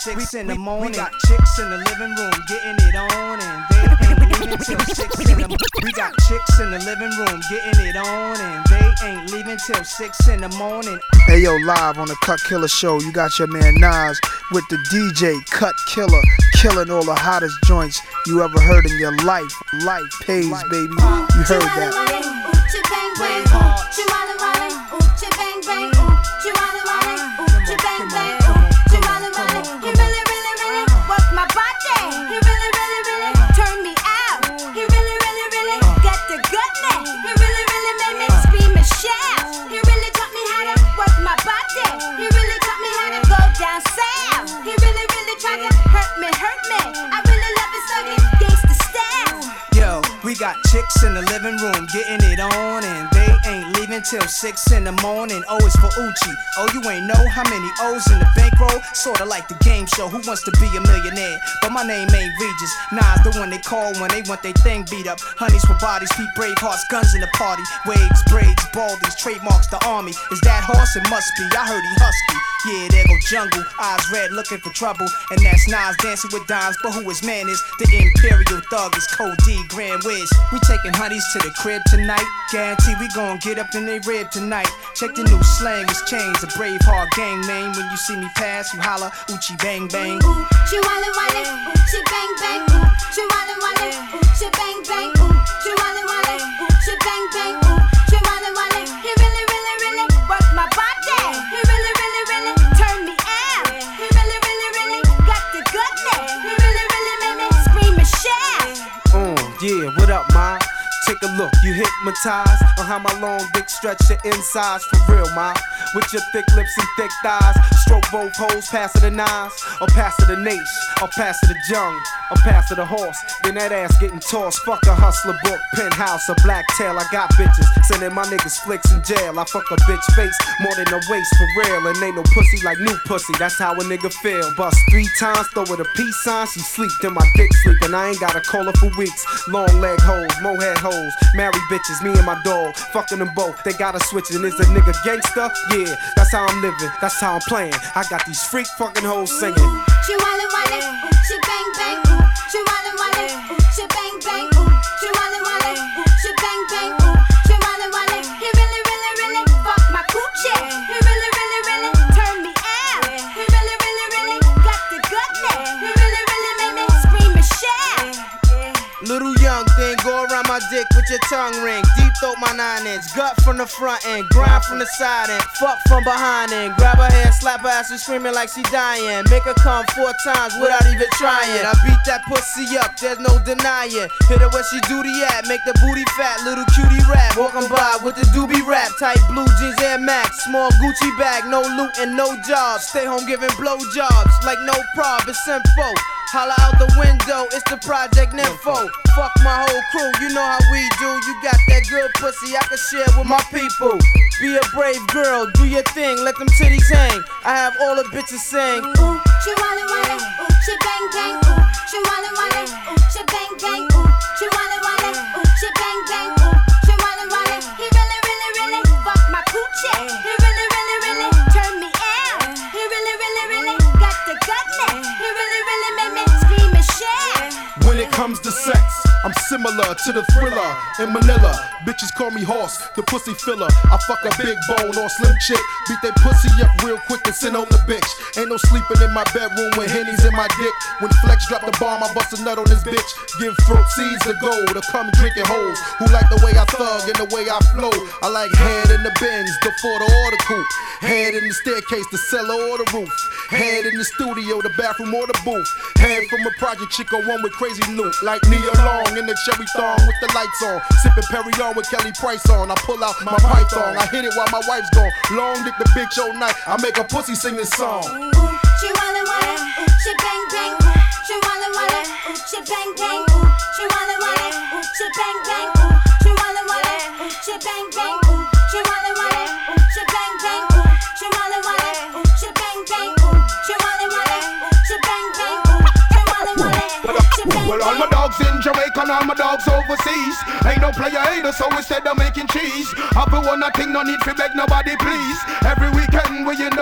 6 in the morning. We got chicks in the living room getting it on, and they ain't leaving till 6 in the morning. We got chicks in the living room getting it on, and they ain't leaving till 6 in the morning. Hey yo, live on the Cut Killer Show, you got your man Nas with the DJ Cut Killer, killing all the hottest joints you ever heard in your life. Life pays, baby. You heard that. We got chicks in the living room getting it on, and they ain't leaving till 6 in the morning. O is for Uchi. Oh, you ain't know how many O's in the bankroll? Sorta like the game show, Who Wants to Be a Millionaire? But my name ain't Regis. Nas the one they call when they want they thing beat up. Honeys for bodies, Pete Bravehearts, guns in the party. Waves, braids, baldies, trademarks the army. Is that horse? It must be. I heard he husky. Yeah, there go Jungle, eyes red looking for trouble. And that's Nas dancing with dimes, but who his man is? The Imperial Thug is Code D, Grand Wiz. We taking honeys to the crib tonight. Guarantee we gon' get up in they rib tonight. Check the new slang, it's changed. A Braveheart gang name. When you see me pass, you holla, Uchi bang bang. Ooh, she walla walla, Uchi bang bang. Ooh, she walla walla, Uchi bang bang. Ooh, she walla walla, Uchi bang bang. Ooh, she walla walla. He really, really, really work my body. He really, really, really turn me out. He really, really, really got the goodness. He really, really made me scream and shout. Yeah, what up, ma? Take a look, you hypnotized on how my long dick stretch your insides for real, ma. With your thick lips and thick thighs, stroke both hoes, pass it the nines, or pass it the nation, or pass it the jung, or pass it the horse. Then that ass getting tossed. Fuck a hustler book, penthouse, a black tail. I got bitches sending my niggas flicks in jail. I fuck a bitch face more than a waist for real, and ain't no pussy like new pussy. That's how a nigga feel. Bust 3 times, throw her the peace sign. She sleep, then my dick sleep, and I ain't gotta call her for weeks. Long leg hoes, mohead hoes, married bitches, me and my dog, fucking them both. They gotta switch, and is a nigga gangster? Yeah, that's how I'm living, that's how I'm playing. I got these freak fucking hoes singing. She walla walla, she bang bang. Ooh, she walla walla, she bang bang. Ooh, she walla walla, she bang bang. Ooh, she walla walla. He really, really, really fuck my coochie. He really, really, really turn me out. He really, really, really got the goodness. He really, really made me scream and shout. Little young thing, go around my dick with your tongue ring. Deep throat my 9-inch, gut from the front end, grind from the side end, fuck from behind end. Grab her hair, slap her ass, and screaming like she dying. Make her come 4 times without even trying. I beat that pussy up, there's no denying. Hit her where she duty at, make the booty fat, little cutie rap. Walking by with the doobie rap, tight blue jeans, Air Max, small Gucci bag, no loot and no jobs. Stay home giving blowjobs like no prob, it's info. Holla out the window, it's the Project Nympho. Fuck my whole crew, you know how we do. You got that good pussy I can share with my people. Be a brave girl, do your thing, let them titties hang. I have all the bitches saying, ooh, she walla walla, ooh, she bang bang. Ooh, she walla walla, ooh, she bang bang. Ooh, she walla walla, ooh, she bang bang. Ooh, she walla walla. He really, really, really fuck my coochie. He really, really, really turn me out. He really, really, really got the goodness. He really, really made me scream and shout. When it comes to sex, I'm similar to the Thriller in Manila. Bitches call me horse, the pussy filler. I fuck a big bone or slim chick, beat that pussy up real quick and send on the bitch. Ain't no sleeping in my bedroom with hennies in my dick. When Flex drop the bomb, I bust a nut on this bitch. Give throat seeds to gold, or come drinking hoes who like the way I thug and the way I flow. I like head in the Benz, the Ford or the coupe. Head in the staircase, the cellar or the roof. Head in the studio, the bathroom or the booth. Head from a project chick or one with crazy loot. Like Nia Long in the cherry thong with the lights on. Sipping Perry on with Kelly Price on. I pull out my python, I hit it while my wife's gone. Long dick the bitch all night, I make a pussy sing this song. Ooh, she walla walla, ooh, she bang bang. Ooh, she walla walla, ooh, she bang bang. Ooh, she walla walla, ooh, she bang bang. Ooh, she walla walla, ooh, she bang bang. Ooh, she walla walla, ooh, she bang bang. Ooh, she walla walla, ooh, she bang bang. Ooh, she walla walla, ooh, she bang bang. Ooh, she walla walla, ooh, she bang bang. Well, all my dogs in Jamaica and all my dogs overseas. Ain't no player hater, so instead of making cheese, I put one thing, no need to beg nobody please. Every weekend we in